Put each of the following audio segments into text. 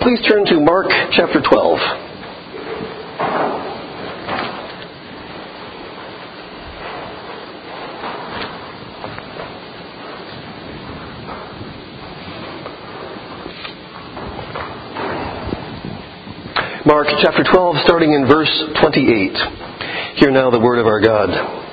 please turn to Mark chapter 12. Mark chapter 12, starting in verse 28. Hear now the word of our God.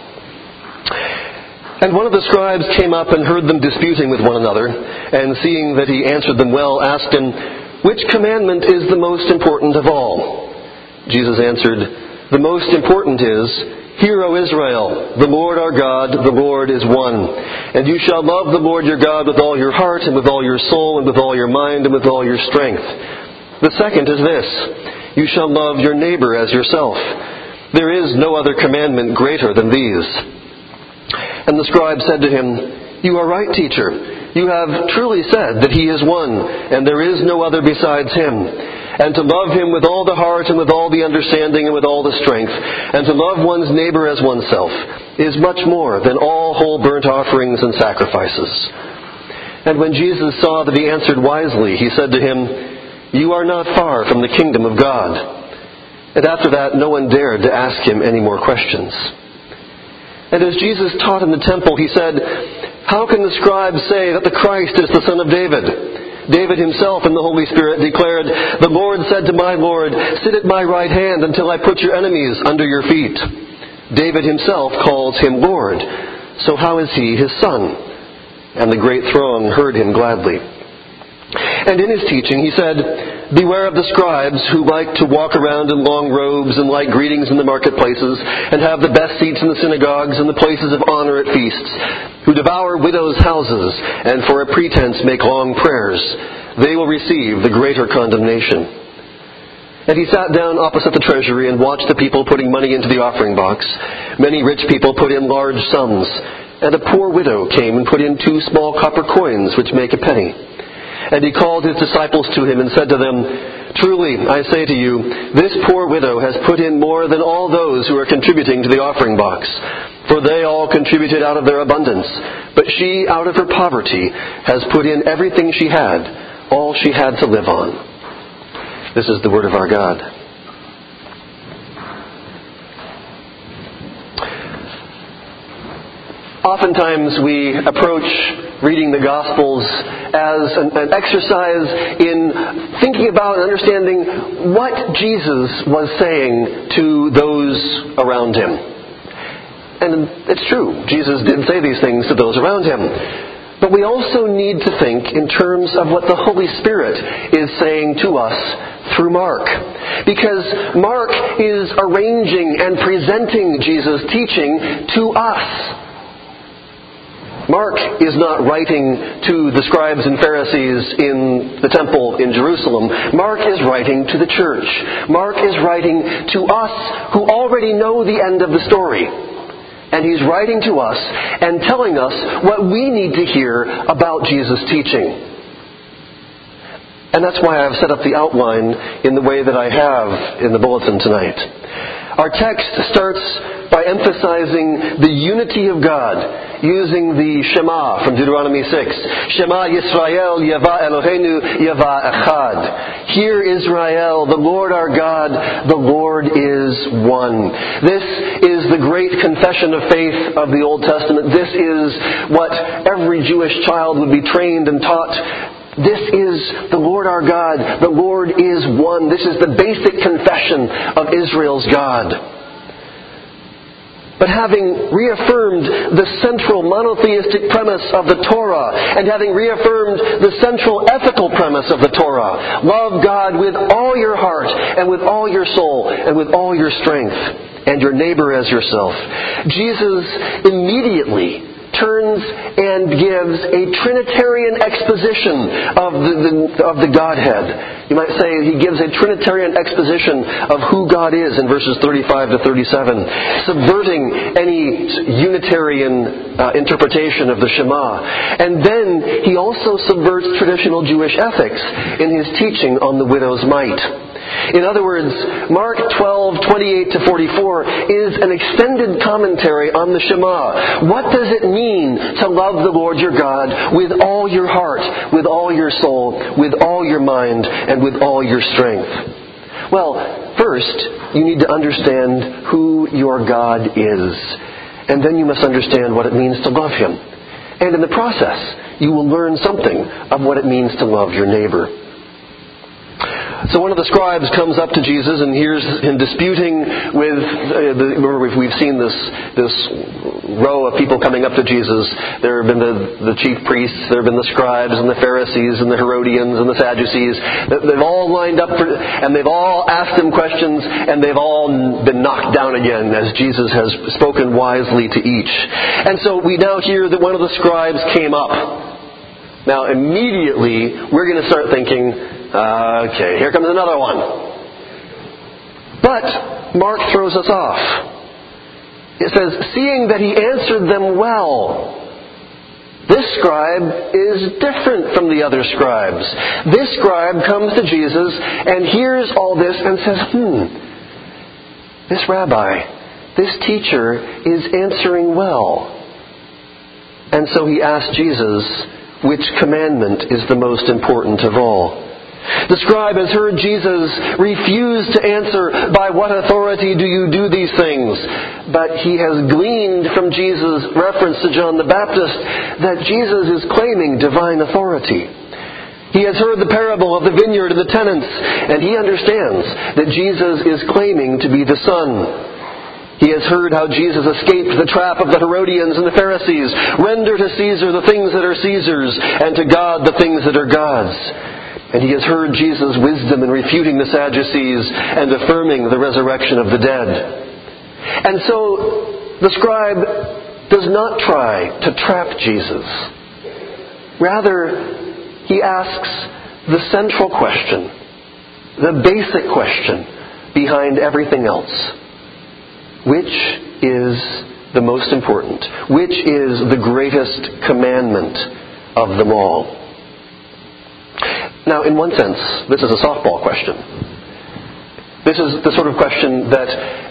And one of the scribes came up and heard them disputing with one another, and seeing that he answered them well, asked him, "Which commandment is the most important of all?" Jesus answered, "The most important is, 'Hear, O Israel, the Lord our God, the Lord is one. And you shall love the Lord your God with all your heart, and with all your soul, and with all your mind, and with all your strength. The second is this, you shall love your neighbor as yourself. There is no other commandment greater than these.' And the scribe said to him, 'You are right, teacher. You have truly said that he is one, and there is no other besides him. And to love him with all the heart, and with all the understanding, and with all the strength, and to love one's neighbor as oneself, is much more than all whole burnt offerings and sacrifices.' And when Jesus saw that he answered wisely, he said to him, 'You are not far from the kingdom of God.' And after that, no one dared to ask him any more questions. And as Jesus taught in the temple, he said, 'How can the scribes say that the Christ is the son of David? David himself in the Holy Spirit declared, "The Lord said to my Lord, sit at my right hand until I put your enemies under your feet." David himself calls him Lord. So how is he his son?' And the great throng heard him gladly. And in his teaching he said, 'Beware of the scribes who like to walk around in long robes and like greetings in the marketplaces and have the best seats in the synagogues and the places of honor at feasts, who devour widows' houses and for a pretense make long prayers. They will receive the greater condemnation.' And he sat down opposite the treasury and watched the people putting money into the offering box. Many rich people put in large sums, and a poor widow came and put in 2 small copper coins, which make a penny. And he called his disciples to him and said to them, 'Truly, I say to you, this poor widow has put in more than all those who are contributing to the offering box. For they all contributed out of their abundance. But she, out of her poverty, has put in everything she had, all she had to live on.'" This is the word of our God. Oftentimes we approach reading the Gospels as an exercise in thinking about and understanding what Jesus was saying to those around him. And it's true, Jesus did say these things to those around him. But we also need to think in terms of what the Holy Spirit is saying to us through Mark. Because Mark is arranging and presenting Jesus' teaching to us. Mark is not writing to the scribes and Pharisees in the temple in Jerusalem. Mark is writing to the church. Mark is writing to us who already know the end of the story. And he's writing to us and telling us what we need to hear about Jesus' teaching. And that's why I've set up the outline in the way that I have in the bulletin tonight. Our text starts by emphasizing the unity of God, using the Shema from Deuteronomy 6. Shema Yisrael, Yava Eloheinu, Yava Echad. Hear Israel, the Lord our God, the Lord is one. This is the great confession of faith of the Old Testament. This is what every Jewish child would be trained and taught. This is the Lord our God. The Lord is one. This is the basic confession of Israel's God. But having reaffirmed the central monotheistic premise of the Torah, and having reaffirmed the central ethical premise of the Torah, love God with all your heart, and with all your soul, and with all your strength, and your neighbor as yourself, Jesus immediately turns and gives a Trinitarian exposition of the Godhead. You might say he gives a Trinitarian exposition of who God is in verses 35 to 37, subverting any Unitarian interpretation of the Shema. And then he also subverts traditional Jewish ethics in his teaching on the widow's mite. In other words, Mark 12:28 to 44 is an extended commentary on the Shema. What does it mean to love the Lord your God with all your heart, with all your soul, with all your mind, and with all your strength? Well, first, you need to understand who your God is. And then you must understand what it means to love Him. And in the process, you will learn something of what it means to love your neighbor. So one of the scribes comes up to Jesus and hears him disputing with, remember we've seen this row of people coming up to Jesus. There have been the chief priests, there have been the scribes and the Pharisees and the Herodians and the Sadducees. They've all lined up and they've all asked him questions, and they've all been knocked down again as Jesus has spoken wisely to each. And so we now hear that one of the scribes came up. Now immediately we're going to start thinking, okay, here comes another one. But Mark throws us off. It says, seeing that he answered them well. This scribe is different from the other scribes. This scribe comes to Jesus and hears all this and says, this rabbi, this teacher is answering well. And so he asked Jesus, which commandment is the most important of all? The scribe has heard Jesus refuse to answer, by what authority do you do these things? But he has gleaned from Jesus' reference to John the Baptist that Jesus is claiming divine authority. He has heard the parable of the vineyard and the tenants, and he understands that Jesus is claiming to be the Son. He has heard how Jesus escaped the trap of the Herodians and the Pharisees. Render to Caesar the things that are Caesar's, and to God the things that are God's. And he has heard Jesus' wisdom in refuting the Sadducees and affirming the resurrection of the dead. And so the scribe does not try to trap Jesus. Rather, he asks the central question, the basic question behind everything else. Which is the most important? Which is the greatest commandment of them all? Now, in one sense, this is a softball question. This is the sort of question that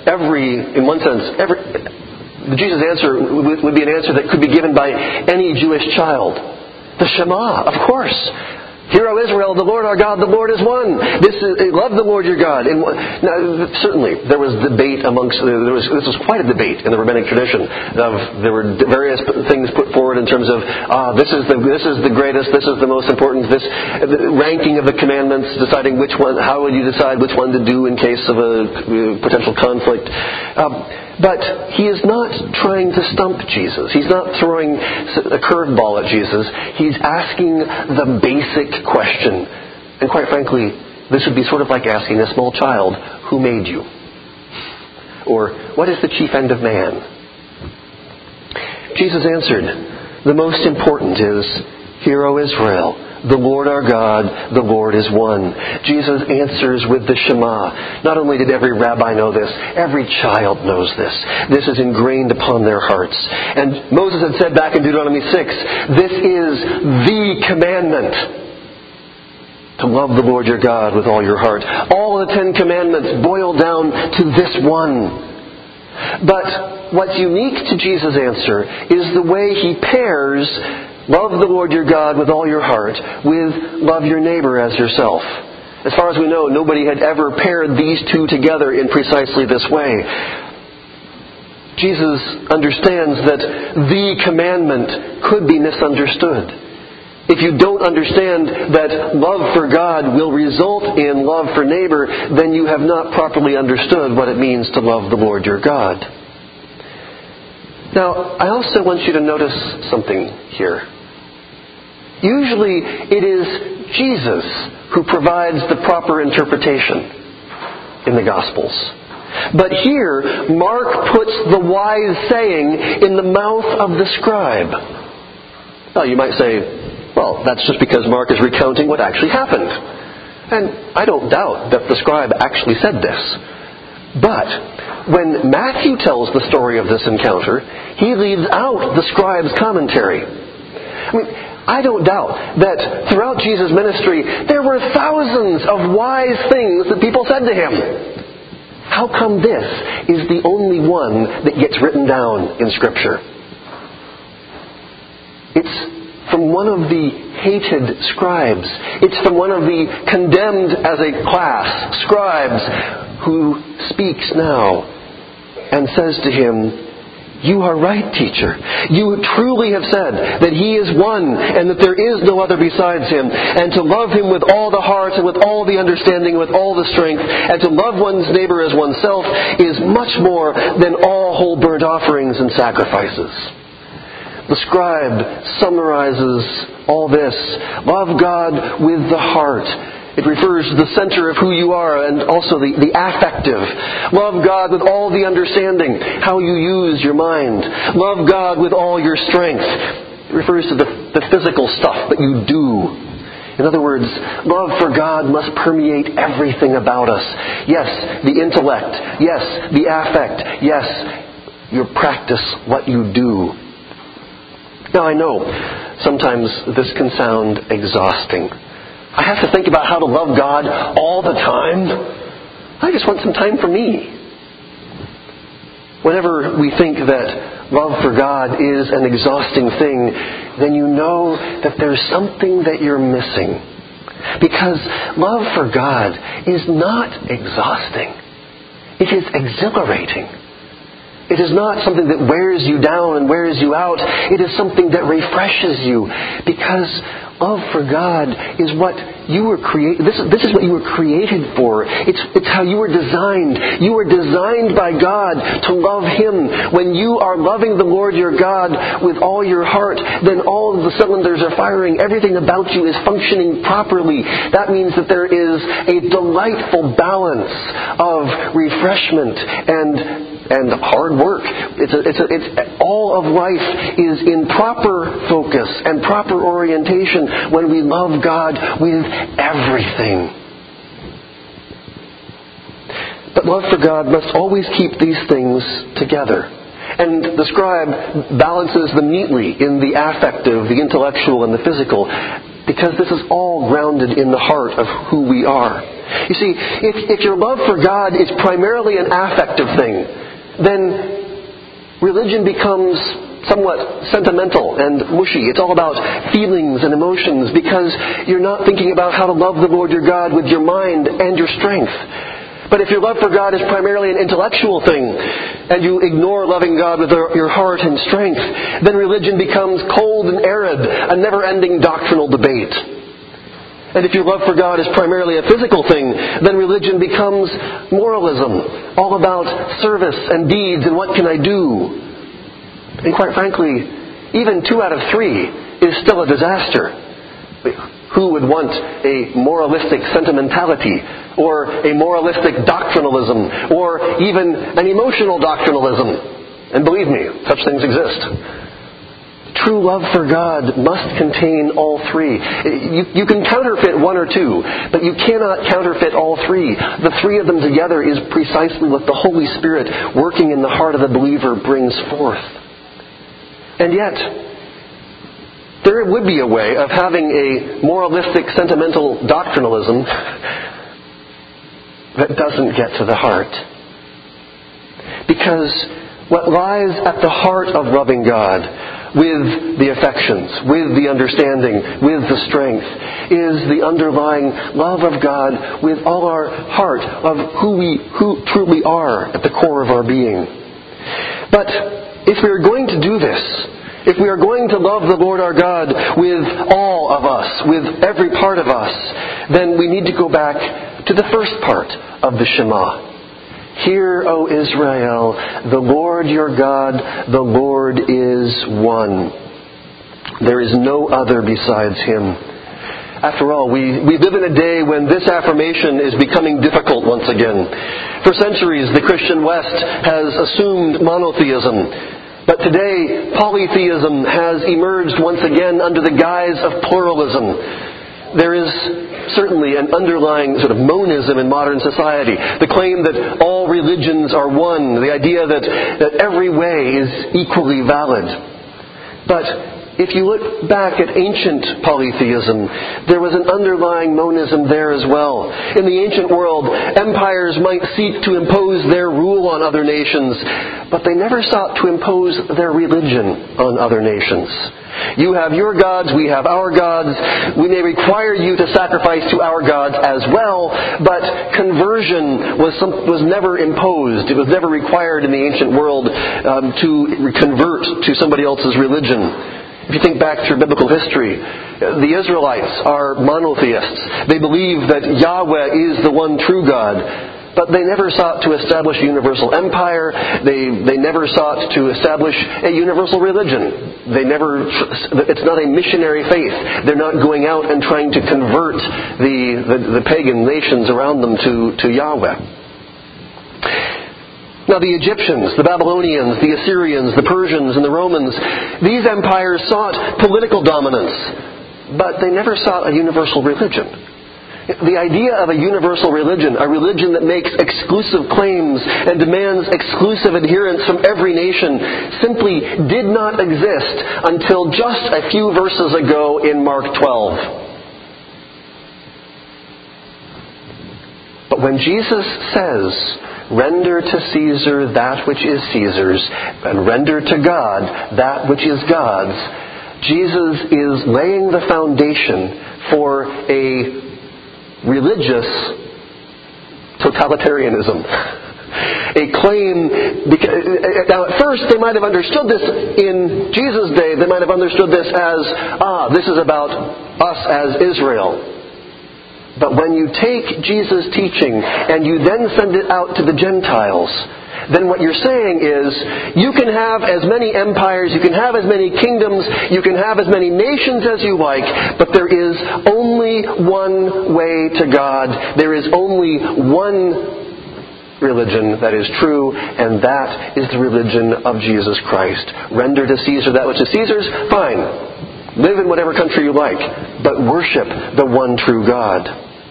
Jesus' answer would be an answer that could be given by any Jewish child. The Shema, of course. Hear, O Israel, the Lord our God, the Lord is one. Love the Lord your God. And now, certainly, there was debate this was quite a debate in the rabbinic tradition. There were various things put forward in terms of this is the greatest, this is the most important. This ranking of the commandments, deciding which one. How would you decide which one to do in case of a potential conflict? But he is not trying to stump Jesus. He's not throwing a curveball at Jesus. He's asking the basic question. And quite frankly, this would be sort of like asking a small child, who made you? Or, what is the chief end of man? Jesus answered, the most important is, Hear, O Israel, the Lord our God, the Lord is one. Jesus answers with the Shema. Not only did every rabbi know this, every child knows this. This is ingrained upon their hearts. And Moses had said back in Deuteronomy 6, this is the commandment. To love the Lord your God with all your heart. All the 10 commandments boil down to this one. But what's unique to Jesus' answer is the way he pairs love the Lord your God with all your heart with love your neighbor as yourself. As far as we know, nobody had ever paired these two together in precisely this way. Jesus understands that the commandment could be misunderstood. If you don't understand that love for God will result in love for neighbor, then you have not properly understood what it means to love the Lord your God. Now, I also want you to notice something here. Usually it is Jesus who provides the proper interpretation in the Gospels. But here, Mark puts the wise saying in the mouth of the scribe. Now, you might say, well, that's just because Mark is recounting what actually happened. And I don't doubt that the scribe actually said this. But when Matthew tells the story of this encounter, he leaves out the scribe's commentary. I mean, I don't doubt that throughout Jesus' ministry, there were thousands of wise things that people said to him. How come this is the only one that gets written down in Scripture? It's from one of the hated scribes. It's from one of the condemned as a class scribes who speaks now and says to him, "You are right, teacher. You truly have said that He is one and that there is no other besides Him, and to love Him with all the heart and with all the understanding, with all the strength, and to love one's neighbor as oneself is much more than all whole burnt offerings and sacrifices." The scribe summarizes all this. Love God with the heart. It refers to the center of who you are and also the affective. Love God with all the understanding, how you use your mind. Love God with all your strength. It refers to the physical stuff that you do. In other words, love for God must permeate everything about us. Yes, the intellect. Yes, the affect. Yes, your practice, what you do. Now I know sometimes this can sound exhausting. I have to think about how to love God all the time. I just want some time for me. Whenever we think that love for God is an exhausting thing, then you know that there's something that you're missing. Because love for God is not exhausting. It is exhilarating. It is not something that wears you down and wears you out. It is something that refreshes you. Because love for God is what you were created. This is what you were created for. It's how you were designed. You were designed by God to love Him. When you are loving the Lord your God with all your heart, then all of the cylinders are firing. Everything about you is functioning properly. That means that there is a delightful balance of refreshment and hard work. It's all of life is in proper focus and proper orientation when we love God with everything. But love for God must always keep these things together. And the scribe balances them neatly in the affective, the intellectual, and the physical, because this is all grounded in the heart of who we are. You see, if your love for God is primarily an affective thing, then religion becomes somewhat sentimental and mushy. It's all about feelings and emotions because you're not thinking about how to love the Lord your God with your mind and your strength. But if your love for God is primarily an intellectual thing and you ignore loving God with your heart and strength, then religion becomes cold and arid, a never-ending doctrinal debate. And if your love for God is primarily a physical thing, then religion becomes moralism, all about service and deeds and what can I do. And quite frankly, even 2 out of 3 is still a disaster. Who would want a moralistic sentimentality or a moralistic doctrinalism or even an emotional doctrinalism? And believe me, such things exist. True love for God must contain all 3. You can counterfeit 1 or 2, but you cannot counterfeit all 3. The 3 of them together is precisely what the Holy Spirit working in the heart of the believer brings forth. And yet, there would be a way of having a moralistic, sentimental doctrinalism that doesn't get to the heart. Because what lies at the heart of loving God, with the affections, with the understanding, with the strength, is the underlying love of God with all our heart, of who truly are at the core of our being. But if we are going to do this, if we are going to love the Lord our God with all of us, with every part of us, then we need to go back to the first part of the Shema. Hear, O Israel, the Lord your God, the Lord is one. There is no other besides Him. After all, we live in a day when this affirmation is becoming difficult once again. For centuries, the Christian West has assumed monotheism. But today, polytheism has emerged once again under the guise of pluralism. There is certainly an underlying sort of monism in modern society. The claim that all religions are one. The idea that every way is equally valid. But if you look back at ancient polytheism, there was an underlying monism there as well. In the ancient world, empires might seek to impose their rule on other nations, but they never sought to impose their religion on other nations. You have your gods, we have our gods. We may require you to sacrifice to our gods as well, but conversion was never imposed. It was never required in the ancient world to convert to somebody else's religion. If you think back through biblical history, the Israelites are monotheists. They believe that Yahweh is the one true God. But they never sought to establish a universal empire. They never sought to establish a universal religion. It's not a missionary faith. They're not going out and trying to convert the pagan nations around them to Yahweh. Now the Egyptians, the Babylonians, the Assyrians, the Persians, and the Romans, these empires sought political dominance, but they never sought a universal religion. The idea of a universal religion, a religion that makes exclusive claims and demands exclusive adherence from every nation, simply did not exist until just a few verses ago in Mark 12. But when Jesus says, "Render to Caesar that which is Caesar's, and render to God that which is God's," Jesus is laying the foundation for a religious totalitarianism. A claim, now at first they might have understood this in Jesus' day, they might have understood this as, this is about us as Israel. But when you take Jesus' teaching and you then send it out to the Gentiles, then what you're saying is, you can have as many empires, you can have as many kingdoms, you can have as many nations as you like, but there is only one way to God. There is only one religion that is true, and that is the religion of Jesus Christ. Render to Caesar that which is Caesar's? Fine. Live in whatever country you like, but worship the one true God.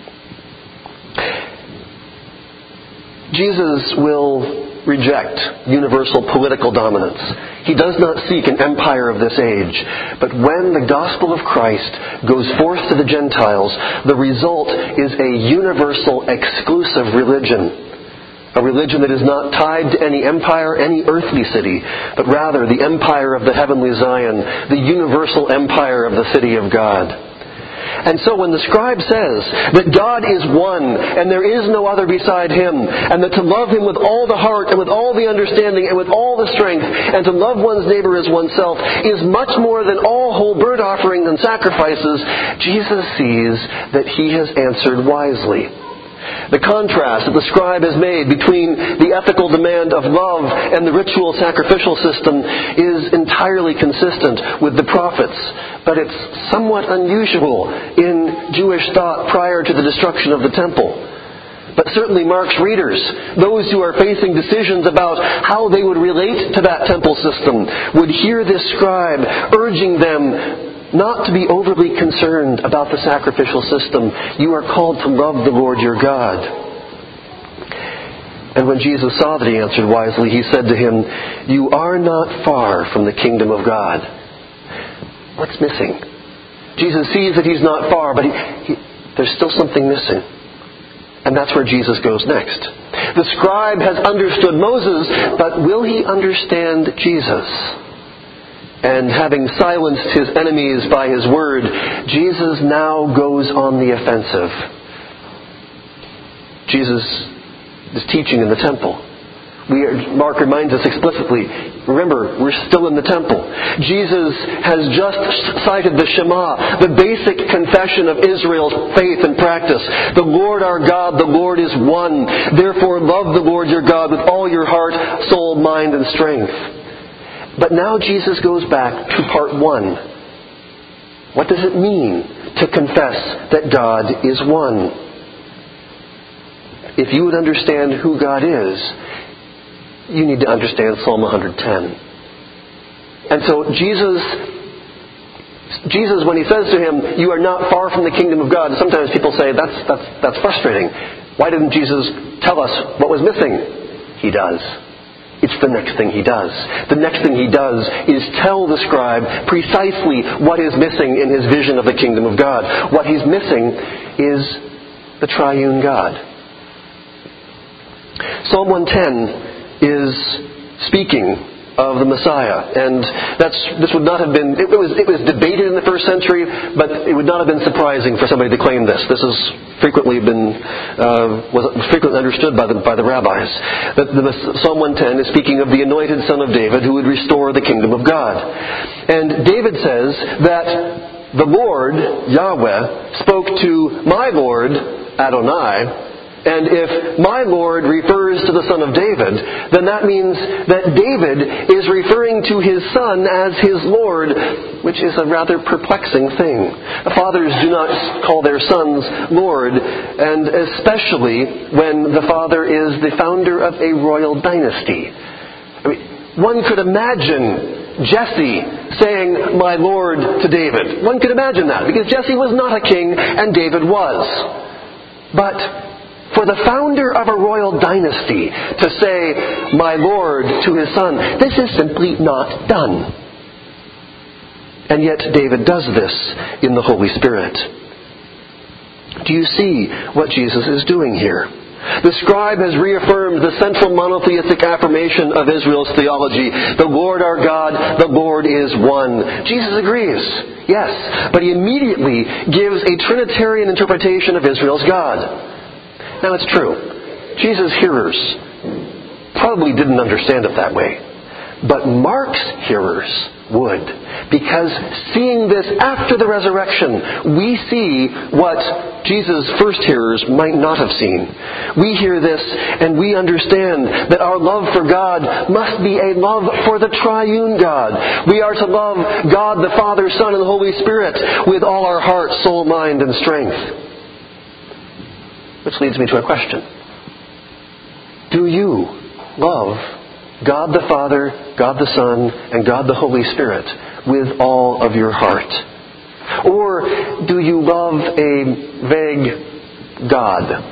Jesus will reject universal political dominance. He does not seek an empire of this age. But when the gospel of Christ goes forth to the Gentiles, the result is a universal, exclusive religion. A religion that is not tied to any empire, any earthly city, but rather the empire of the heavenly Zion, the universal empire of the city of God. And so when the scribe says that God is one and there is no other beside Him, and that to love Him with all the heart and with all the understanding and with all the strength, and to love one's neighbor as oneself is much more than all whole burnt offerings and sacrifices, Jesus sees that He has answered wisely. The contrast that the scribe has made between the ethical demand of love and the ritual sacrificial system is entirely consistent with the prophets, but it's somewhat unusual in Jewish thought prior to the destruction of the temple. But certainly Mark's readers, those who are facing decisions about how they would relate to that temple system, would hear this scribe urging them not to be overly concerned about the sacrificial system. You are called to love the Lord your God. And when Jesus saw that he answered wisely, He said to him, "You are not far from the kingdom of God." What's missing? Jesus sees that he's not far, but there's still something missing. And that's where Jesus goes next. The scribe has understood Moses, but will he understand Jesus? And having silenced his enemies by his word, Jesus now goes on the offensive. Jesus is teaching in the temple. Mark reminds us explicitly, remember, we're still in the temple. Jesus has just cited the Shema, the basic confession of Israel's faith and practice. The Lord our God, the Lord is one. Therefore love the Lord your God with all your heart, soul, mind, and strength. But now Jesus goes back to part one. What does it mean to confess that God is one? If you would understand who God is, you need to understand Psalm 110. And so Jesus, when He says to him, "You are not far from the kingdom of God," sometimes people say, that's frustrating. Why didn't Jesus tell us what was missing? He does. It's the next thing he does. The next thing he does is tell the scribe precisely what is missing in his vision of the kingdom of God. What he's missing is the triune God. Psalm 110 is speaking of the Messiah, and this would not have been. It was debated in the first century, but it would not have been surprising for somebody to claim this. This has frequently was frequently understood by the rabbis. That Psalm 110 is speaking of the anointed Son of David who would restore the kingdom of God, and David says that the Lord Yahweh spoke to my Lord Adonai. And if my Lord refers to the Son of David, then that means that David is referring to his Son as his Lord, which is a rather perplexing thing. Fathers do not call their sons Lord, and especially when the father is the founder of a royal dynasty. One could imagine Jesse saying, "My Lord," to David. One could imagine that, because Jesse was not a king and David was. But for the founder of a royal dynasty to say, "My Lord," to his son, this is simply not done. And yet David does this in the Holy Spirit. Do you see what Jesus is doing here? The scribe has reaffirmed the central monotheistic affirmation of Israel's theology. The Lord our God, the Lord is one. Jesus agrees, yes, but he immediately gives a Trinitarian interpretation of Israel's God. Now it's true, Jesus' hearers probably didn't understand it that way. But Mark's hearers would. Because seeing this after the resurrection, we see what Jesus' first hearers might not have seen. We hear this and we understand that our love for God must be a love for the triune God. We are to love God the Father, Son, and the Holy Spirit with all our heart, soul, mind, and strength. Which leads me to a question. Do you love God the Father, God the Son, and God the Holy Spirit with all of your heart? Or do you love a vague God?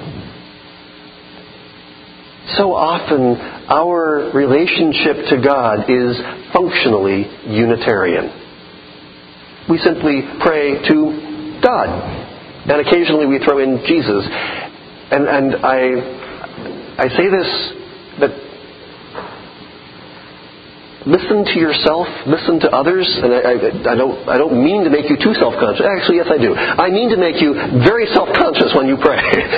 So often our relationship to God is functionally Unitarian. We simply pray to God. And occasionally we throw in Jesus. And I say this, that listen to yourself, listen to others, and I don't mean to make you too self-conscious. Actually, yes, I do. I mean to make you very self-conscious when you pray.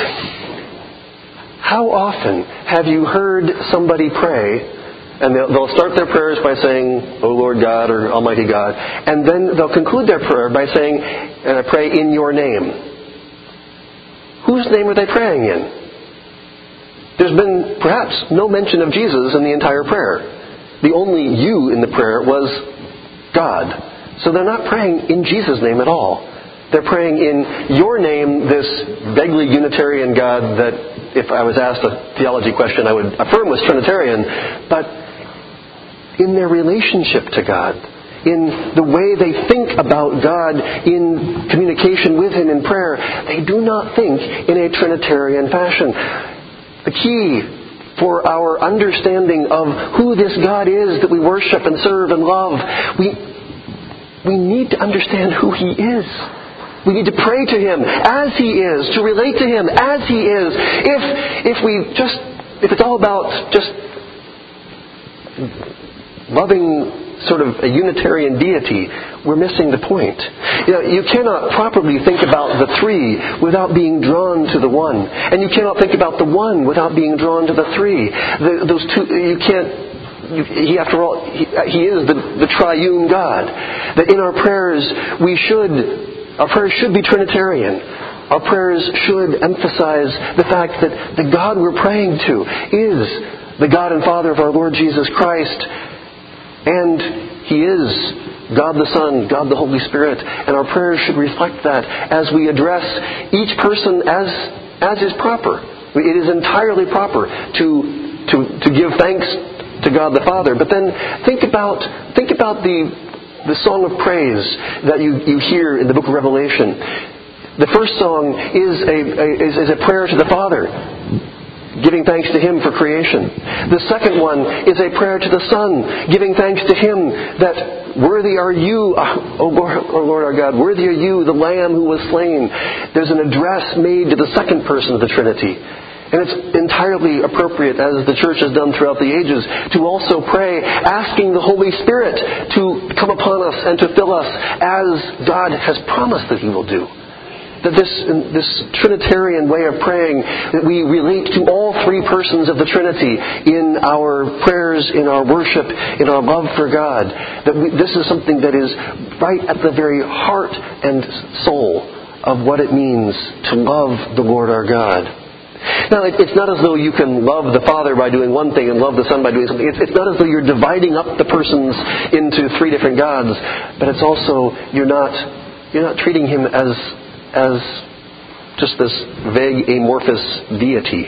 How often have you heard somebody pray, and they'll start their prayers by saying, "O Lord God," or "Almighty God," and then they'll conclude their prayer by saying, "And I pray in your name." Whose name are they praying in? There's been perhaps no mention of Jesus in the entire prayer. The only "you" in the prayer was God. So they're not praying in Jesus' name at all. They're praying in your name, this vaguely Unitarian God that, if I was asked a theology question, I would affirm was Trinitarian. But in their relationship to God, in the way they think about God in communication with Him in prayer, they do not think in a Trinitarian fashion. The key for our understanding of who this God is that we worship and serve and love, we need to understand who He is. We need to pray to Him as He is, to relate to Him as He is. If it's all about just loving sort of a Unitarian deity, we're missing the point. You cannot properly think about the three without being drawn to the one. And you cannot think about the one without being drawn to the three. Those two, you can't. He, after all, He is the triune God. That in our prayers our prayers should be Trinitarian. Our prayers should emphasize the fact that the God we're praying to is the God and Father of our Lord Jesus Christ. And He is God the Son, God the Holy Spirit. And our prayers should reflect that as we address each person as is proper. It is entirely proper to give thanks to God the Father. But then think about the song of praise that you hear in the book of Revelation. The first song is a prayer to the Father. giving thanks to Him for creation. The second one is a prayer to the Son, giving thanks to Him that worthy are you, O Lord our God, worthy are you, the Lamb who was slain. There's an address made to the second person of the Trinity. And it's entirely appropriate, as the Church has done throughout the ages, to also pray asking the Holy Spirit to come upon us and to fill us as God has promised that He will do. That this Trinitarian way of praying, that we relate to all three persons of the Trinity in our prayers, in our worship, in our love for God. This is something that is right at the very heart and soul of what it means to love the Lord our God. Now, it's not as though you can love the Father by doing one thing and love the Son by doing something. It's not as though you're dividing up the persons into three different gods, but it's also you're not treating Him as just this vague, amorphous deity.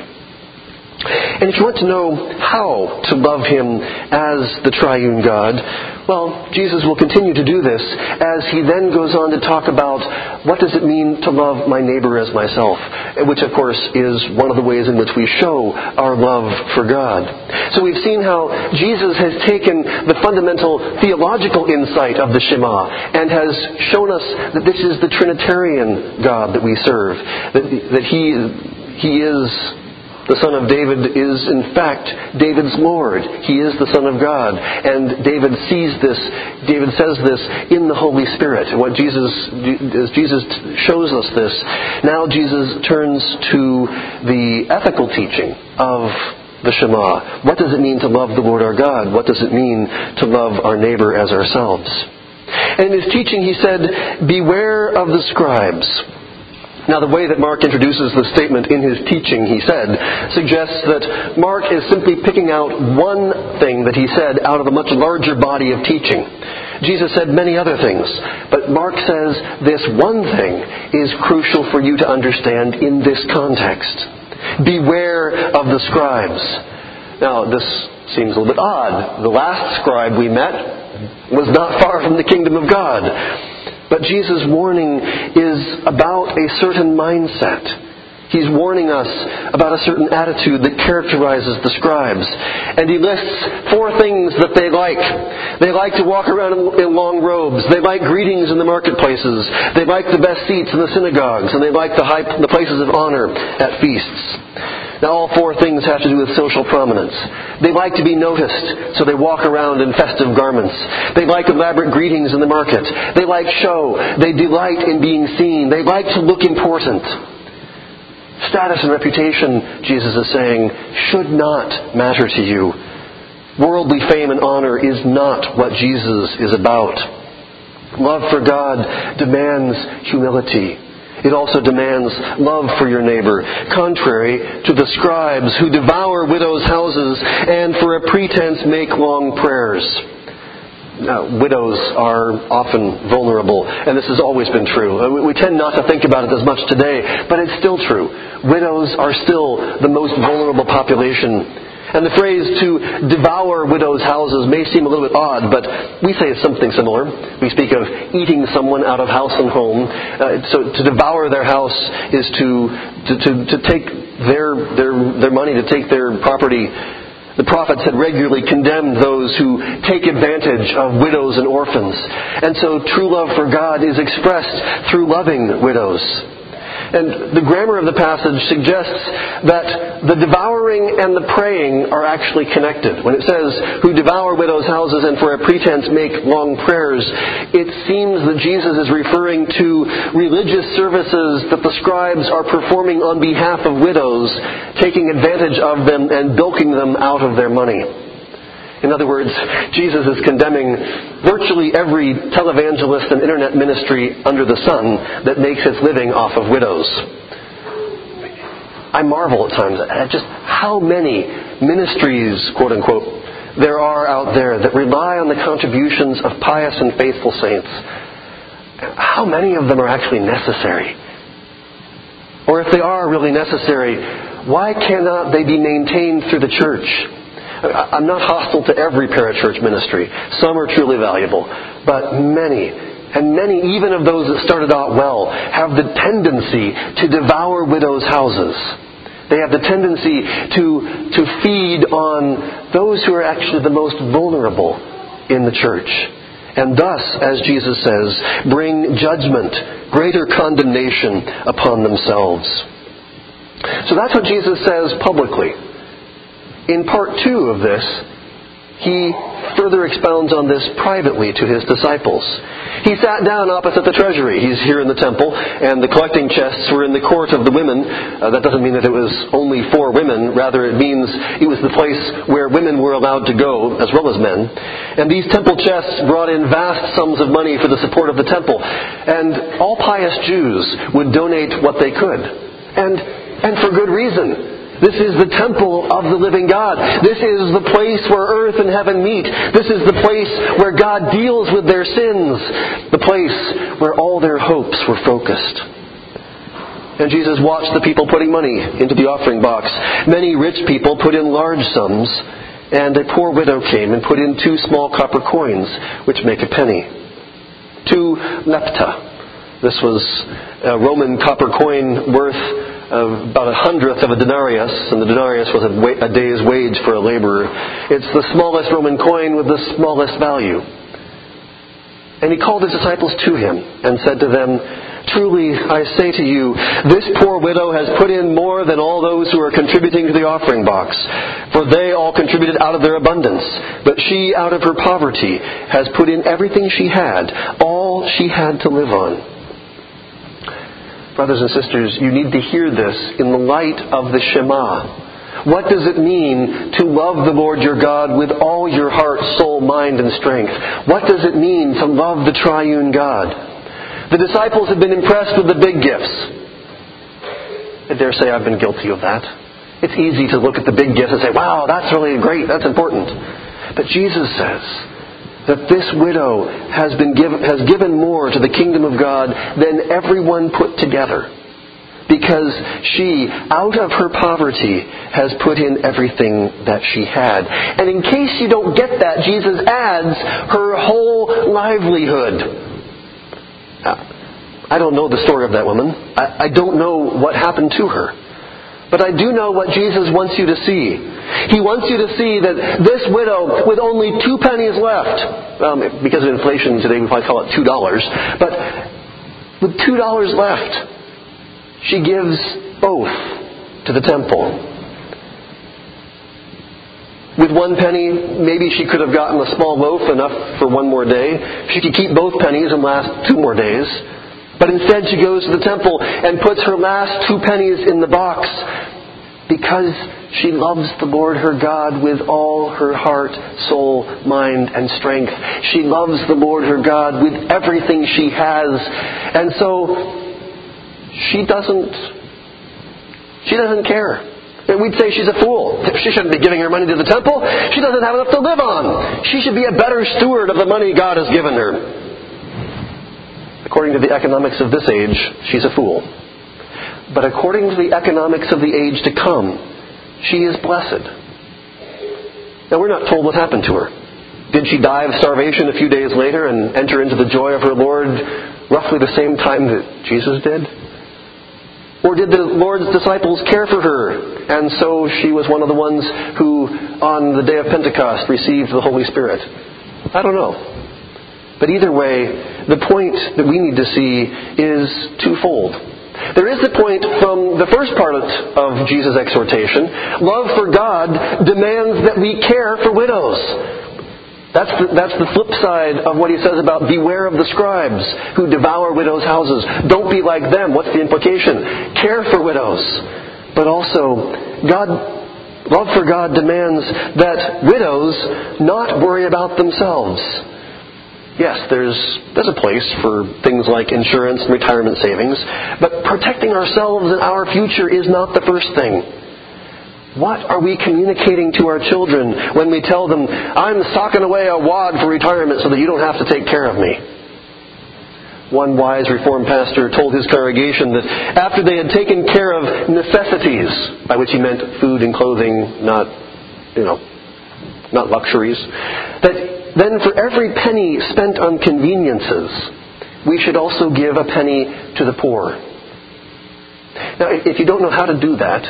And if you want to know how to love Him as the triune God, well, Jesus will continue to do this as He then goes on to talk about what does it mean to love my neighbor as myself, which of course is one of the ways in which we show our love for God. So we've seen how Jesus has taken the fundamental theological insight of the Shema and has shown us that this is the Trinitarian God that we serve, that He is the Son of David is, in fact, David's Lord. He is the Son of God. And David sees this, David says this in the Holy Spirit. As Jesus shows us this, now Jesus turns to the ethical teaching of the Shema. What does it mean to love the Lord our God? What does it mean to love our neighbor as ourselves? And in his teaching he said, "Beware of the scribes." Now, the way that Mark introduces the statement in his teaching, he said, suggests that Mark is simply picking out one thing that he said out of a much larger body of teaching. Jesus said many other things, but Mark says this one thing is crucial for you to understand in this context. Beware of the scribes. Now, this seems a little bit odd. The last scribe we met was not far from the kingdom of God. But Jesus' warning is about a certain mindset. He's warning us about a certain attitude that characterizes the scribes. And he lists 4 things that they like. They like to walk around in long robes. They like greetings in the marketplaces. They like the best seats in the synagogues. And they like the places of honor at feasts. Now, all 4 things have to do with social prominence. They like to be noticed, so they walk around in festive garments. They like elaborate greetings in the market. They like show. They delight in being seen. They like to look important. Status and reputation, Jesus is saying, should not matter to you. Worldly fame and honor is not what Jesus is about. Love for God demands humility. It also demands love for your neighbor, contrary to the scribes who devour widows' houses and for a pretense make long prayers. Now, widows are often vulnerable, and this has always been true. We tend not to think about it as much today, but it's still true. Widows are still the most vulnerable population. And the phrase to devour widows' houses may seem a little bit odd, but we say something similar. We speak of eating someone out of house and home. So to devour their house is to take their money, to take their property. The prophets had regularly condemned those who take advantage of widows and orphans. And so true love for God is expressed through loving widows. And the grammar of the passage suggests that the devouring and the praying are actually connected. When it says, who devour widows' houses and for a pretense make long prayers, it seems that Jesus is referring to religious services that the scribes are performing on behalf of widows, taking advantage of them and bilking them out of their money. In other words, Jesus is condemning virtually every televangelist and internet ministry under the sun that makes its living off of widows. I marvel at times at just how many ministries, quote unquote, there are out there that rely on the contributions of pious and faithful saints. How many of them are actually necessary? Or if they are really necessary, why cannot they be maintained through the church? I'm not hostile to every parachurch ministry. Some are truly valuable. But many, even of those that started out well, have the tendency to devour widows' houses. They have the tendency to feed on those who are actually the most vulnerable in the church. And thus, as Jesus says, bring judgment, greater condemnation upon themselves. So that's what Jesus says publicly. In part 2 of this, he further expounds on this privately to his disciples. He sat down opposite the treasury. He's here in the temple, and the collecting chests were in the court of the women. That doesn't mean that it was only for women. Rather, it means it was the place where women were allowed to go, as well as men. And these temple chests brought in vast sums of money for the support of the temple. And all pious Jews would donate what they could. And for good reason. This is the temple of the living God. This is the place where earth and heaven meet. This is the place where God deals with their sins. The place where all their hopes were focused. And Jesus watched the people putting money into the offering box. Many rich people put in large sums, and a poor widow came and put in 2 small copper coins, which make a penny. 2 lepta. This was a Roman copper coin worth about 1/100th of a denarius, and the denarius was a day's wage for a laborer. It's the smallest Roman coin with the smallest value. And he called his disciples to him and said to them, "Truly, I say to you, this poor widow has put in more than all those who are contributing to the offering box. For they all contributed out of their abundance. But she, out of her poverty, has put in everything she had, all she had to live on." Brothers and sisters, you need to hear this in the light of the Shema. What does it mean to love the Lord your God with all your heart, soul, mind, and strength? What does it mean to love the triune God? The disciples have been impressed with the big gifts. I dare say I've been guilty of that. It's easy to look at the big gifts and say, wow, that's really great, that's important. But Jesus says that this widow has given more to the kingdom of God than everyone put together. Because she, out of her poverty, has put in everything that she had. And in case you don't get that, Jesus adds her whole livelihood. I don't know the story of that woman. I don't know what happened to her. But I do know what Jesus wants you to see. He wants you to see that this widow, with only 2 pennies left, because of inflation today we probably call it $2, but with $2 left, she gives both to the temple. With 1 penny, maybe she could have gotten a small loaf enough for 1 more day. She could keep both pennies and last 2 more days. But instead she goes to the temple and puts her last 2 pennies in the box because she loves the Lord her God with all her heart, soul, mind, and strength. She loves the Lord her God with everything she has. And so she doesn't care. We'd say she's a fool. She shouldn't be giving her money to the temple. She doesn't have enough to live on. She should be a better steward of the money God has given her. According to the economics of this age, she's a fool. But according to the economics of the age to come, she is blessed. Now, we're not told what happened to her. Did she die of starvation a few days later and enter into the joy of her Lord roughly the same time that Jesus did? Or did the Lord's disciples care for her, and so she was one of the ones who, on the day of Pentecost, received the Holy Spirit? I don't know. But either way, the point that we need to see is twofold. There is the point from the first part of Jesus' exhortation. Love for God demands that we care for widows. That's the flip side of what he says about beware of the scribes who devour widows' houses. Don't be like them. What's the implication? Care for widows. But also, love for God demands that widows not worry about themselves. Yes, there's a place for things like insurance and retirement savings, but protecting ourselves and our future is not the first thing. What are we communicating to our children when we tell them, I'm socking away a wad for retirement so that you don't have to take care of me? One wise Reformed pastor told his congregation that after they had taken care of necessities, by which he meant food and clothing, not luxuries, that then for every penny spent on conveniences, we should also give a penny to the poor. Now, if you don't know how to do that,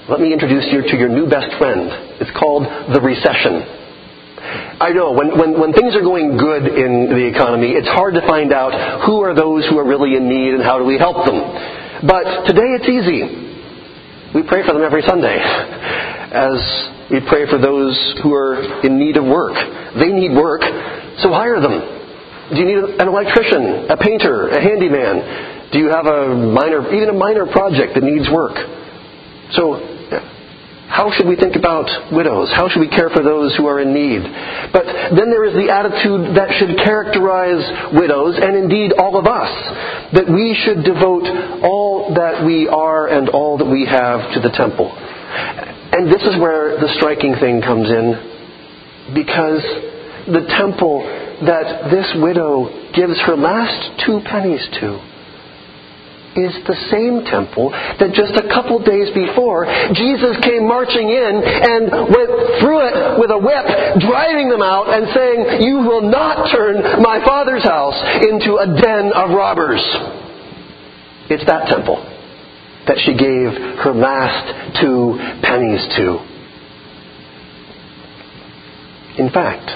Let me introduce you to your new best friend. It's called the recession. I know, when things are going good in the economy, it's hard to find out who are those who are really in need and how do we help them. But today it's easy. We pray for them every Sunday, as we pray for those who are in need of work. They need work, so hire them. Do you need an electrician, a painter, a handyman? Do you have even a minor project that needs work? So, how should we think about widows? How should we care for those who are in need? But then there is the attitude that should characterize widows, and indeed all of us, that we should devote all that we are and all that we have to the temple. And this is where the striking thing comes in, because the temple that this widow gives her last 2 pennies to is the same temple that just a couple days before Jesus came marching in and went through it with a whip, driving them out and saying, "You will not turn my Father's house into a den of robbers." It's that temple that she gave her last 2 pennies to. In fact,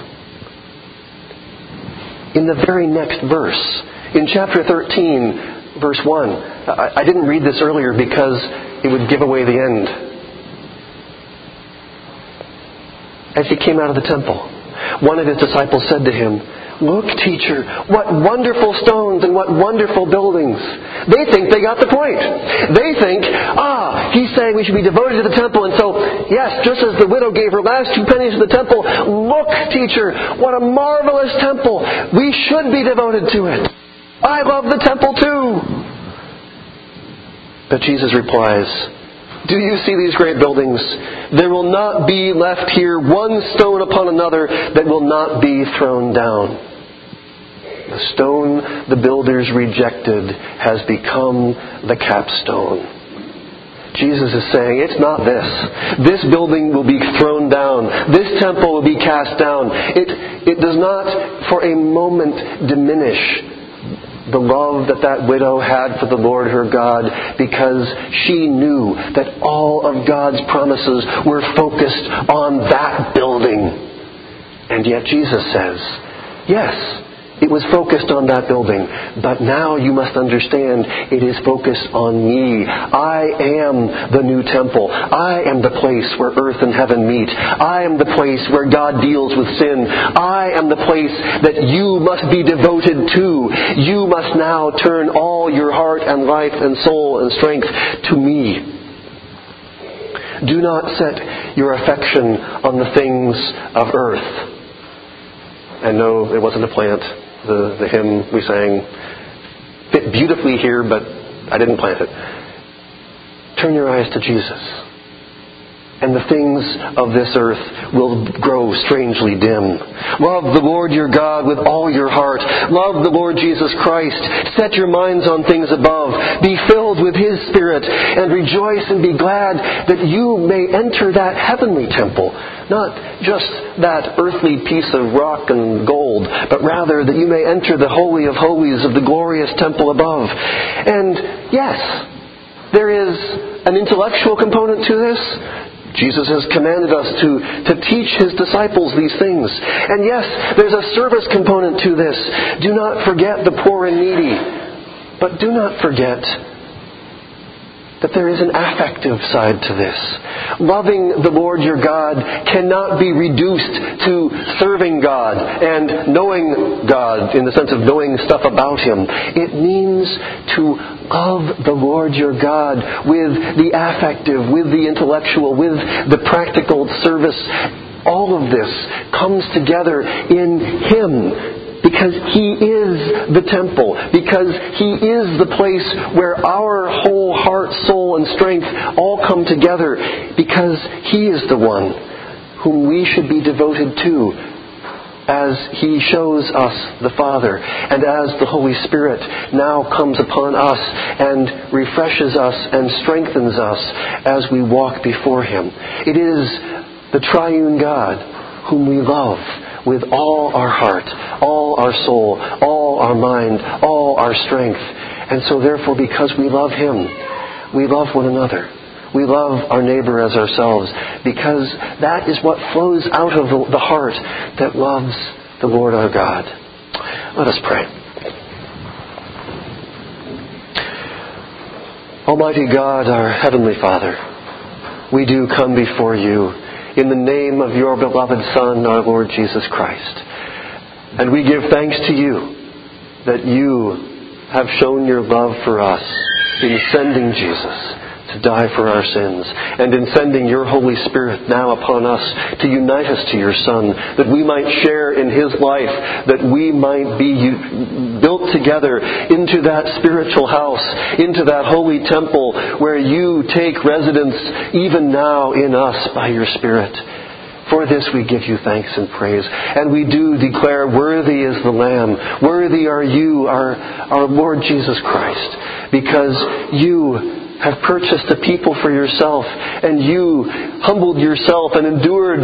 in the very next verse, in chapter 13, Verse 1. I didn't read this earlier because it would give away the end. As he came out of the temple, one of his disciples said to him, "Look, teacher, what wonderful stones and what wonderful buildings." They think they got the point. They think, he's saying we should be devoted to the temple. And so, yes, just as the widow gave her last 2 pennies to the temple, look, teacher, what a marvelous temple. We should be devoted to it. I love the temple too. But Jesus replies, "Do you see these great buildings? There will not be left here one stone upon another that will not be thrown down." The stone the builders rejected has become the capstone. Jesus is saying, it's not this. This building will be thrown down. This temple will be cast down. It does not for a moment diminish the love that widow had for the Lord her God, because she knew that all of God's promises were focused on that building. And yet Jesus says, yes, it was focused on that building, but now you must understand it is focused on me. I am the new temple. I am the place where earth and heaven meet. I am the place where God deals with sin. I am the place that you must be devoted to. You must now turn all your heart and life and soul and strength to me. Do not set your affection on the things of earth. And no, it wasn't a plant. The hymn we sang fit beautifully here, but I didn't plant it. Turn your eyes to Jesus, and the things of this earth will grow strangely dim. Love the Lord your God with all your heart. Love the Lord Jesus Christ. Set your minds on things above. Be filled with His Spirit, and rejoice and be glad that you may enter that heavenly temple. Not just that earthly piece of rock and gold, but rather that you may enter the Holy of Holies of the glorious temple above. And yes, there is an intellectual component to this. Jesus has commanded us to teach His disciples these things. And yes, there's a service component to this. Do not forget the poor and needy. But do not forget that there is an affective side to this. Loving the Lord your God cannot be reduced to serving God and knowing God in the sense of knowing stuff about Him. It means to love the Lord your God with the affective, with the intellectual, with the practical service. All of this comes together in Him. Because He is the temple. Because He is the place where our whole heart, soul, and strength all come together. Because He is the one whom we should be devoted to as He shows us the Father. And as the Holy Spirit now comes upon us and refreshes us and strengthens us as we walk before Him. It is the triune God whom we love with all our heart, all our soul, all our mind, all our strength. And so therefore, because we love Him, we love one another. We love our neighbor as ourselves because that is what flows out of the heart that loves the Lord our God. Let us pray. Almighty God, our Heavenly Father, we do come before you in the name of your beloved Son, our Lord Jesus Christ. And we give thanks to you that you have shown your love for us in sending Jesus to die for our sins, and in sending your Holy Spirit now upon us to unite us to your Son, that we might share in His life, that we might be built together into that spiritual house, into that holy temple where you take residence even now in us by your Spirit. For this we give you thanks and praise. And we do declare, worthy is the Lamb, worthy are you, our Lord Jesus Christ, because you have purchased a people for yourself, and you humbled yourself and endured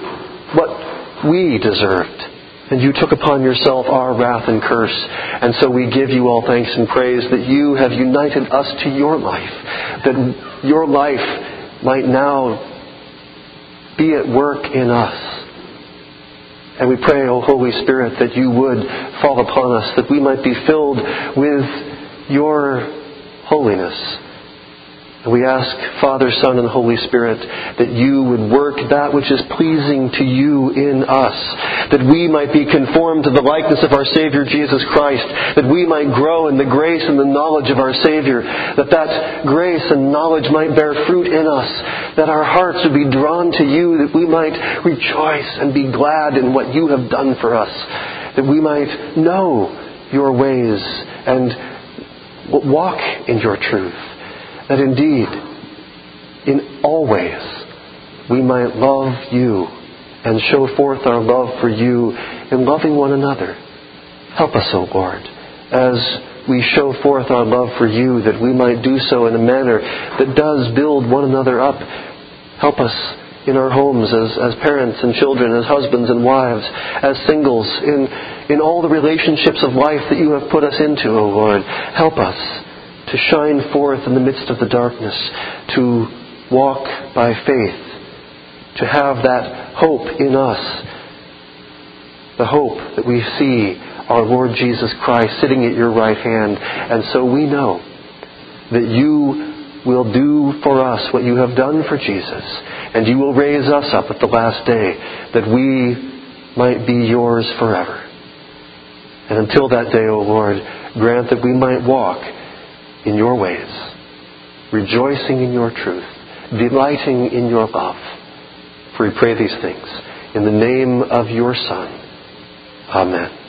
what we deserved. And you took upon yourself our wrath and curse. And so we give you all thanks and praise that you have united us to your life, that your life might now be at work in us. And we pray, O Holy Spirit, that you would fall upon us, that we might be filled with your holiness. And we ask, Father, Son, and Holy Spirit, that you would work that which is pleasing to you in us, that we might be conformed to the likeness of our Savior Jesus Christ, that we might grow in the grace and the knowledge of our Savior, that grace and knowledge might bear fruit in us, that our hearts would be drawn to you, that we might rejoice and be glad in what you have done for us, that we might know your ways and walk in your truth. That indeed, in all ways, we might love you and show forth our love for you in loving one another. Help us, O Lord, as we show forth our love for you, that we might do so in a manner that does build one another up. Help us in our homes as parents and children, as husbands and wives, as singles, in all the relationships of life that you have put us into, O Lord. Help us to shine forth in the midst of the darkness, to walk by faith, to have that hope in us, the hope that we see our Lord Jesus Christ sitting at your right hand. And so we know that you will do for us what you have done for Jesus, and you will raise us up at the last day, that we might be yours forever. And until that day, O Lord, grant that we might walk in your ways, rejoicing in your truth, delighting in your love. For we pray these things in the name of your Son. Amen.